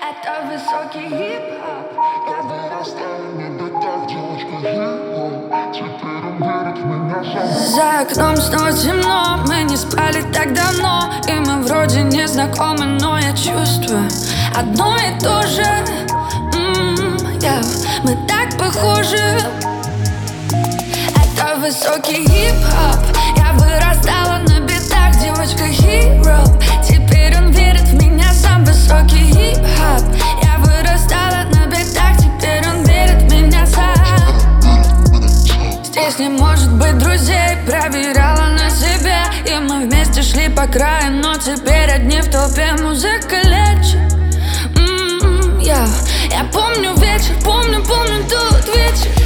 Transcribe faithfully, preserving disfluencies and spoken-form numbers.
Это высокий хип-хоп. Я вырастаю на битах, девочка хип-хоп. Теперь он верит в меня сам. За окном снова темно, мы не спали так давно. И мы вроде не знакомы, но я чувствую одно и то же. М-м, yeah. Мы так похожи. Это высокий хип-хоп. Я вырастала на битах, девочка hero. Теперь он верит в меня сам. Высокий хип-хоп. Я вырастала на битах, теперь он верит в меня сам. Здесь не может быть друзей, проверяла на себе. И мы вместе шли по краю, но теперь одни в толпе. Музыка лечит. М-м, yeah. Я помню вечер, помню, помню тот вечер.